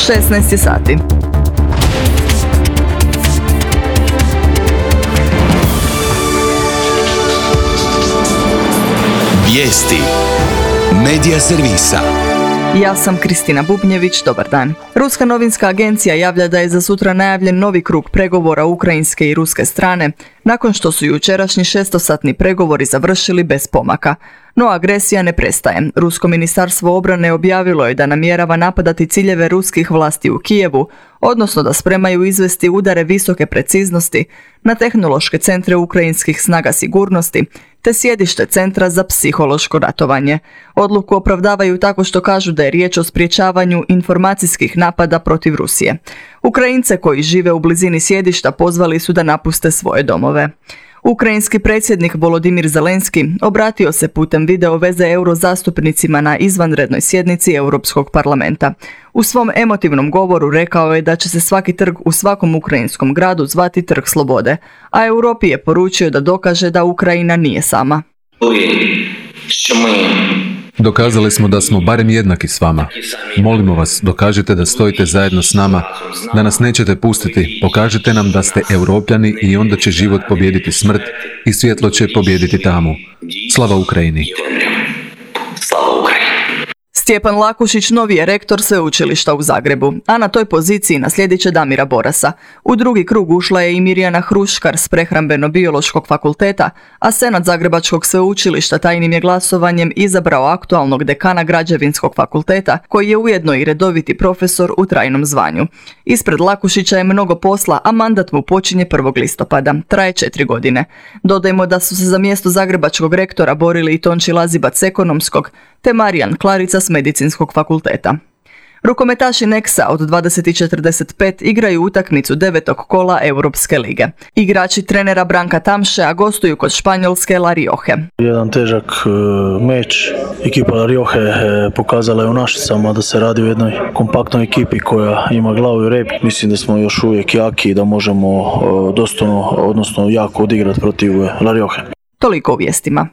16 je sati. Vijesti Medija servisa. Ja sam Kristina Bubnjević, dobar dan. Ruska novinska agencija javlja da je za sutra najavljen novi krug pregovora ukrajinske i ruske strane, nakon što su jučerašnji 6-satni pregovori završili bez pomaka. No agresija ne prestaje. Rusko ministarstvo obrane objavilo je da namjerava napadati ciljeve ruskih vlasti u Kijevu, odnosno da spremaju izvesti udare visoke preciznosti na tehnološke centre ukrajinskih snaga sigurnosti, te sjedište Centra za psihološko ratovanje. Odluku opravdavaju tako što kažu da je riječ o sprječavanju informacijskih napada protiv Rusije. Ukrajince koji žive u blizini sjedišta pozvali su da napuste svoje domove. Ukrajinski predsjednik Volodimir Zelenski obratio se putem video veze eurozastupnicima na izvanrednoj sjednici Europskog parlamenta. U svom emotivnom govoru rekao je da će se svaki trg u svakom ukrajinskom gradu zvati Trg slobode, a Europi je poručio da dokaže da Ukrajina nije sama. Dokazali smo da smo barem jednaki s vama. Molimo vas, dokažite da stojite zajedno s nama, da nas nećete pustiti, pokažite nam da ste Europljani i onda će život pobijediti smrt i svjetlo će pobijediti tamu. Slava Ukrajini! Stjepan Lakušić novi je rektor sveučilišta u Zagrebu, a na toj poziciji naslijedit će Damira Borasa. U drugi krug ušla je i Mirjana Hruškar s Prehrambeno-biološkog fakulteta, a Senat Zagrebačkog sveučilišta tajnim je glasovanjem izabrao aktualnog dekana Građevinskog fakulteta, koji je ujedno i redoviti profesor u trajnom zvanju. Ispred Lakušića je mnogo posla, a mandat mu počinje 1. listopada. Traje 4 godine. Dodajmo da su se za mjesto zagrebačkog rektora borili i Tonči Lazibac s Ekonomskog, te Marijan Klarica s Medicinskog fakulteta. Rukometaši Nexa od 20:45 igraju utakmicu 9. kola Europske lige. Igrači trenera Branka Tamšea gostuju kod španjolske La Rioje. Jedan težak meč. Ekipa La Rioje pokazala je u Našicama da se radi o jednoj kompaktnoj ekipi koja ima glavu i rep. Mislim da smo još uvijek jaki i da možemo dostojno, odnosno jako odigrati protiv La Rioje. Toliko u vijestima.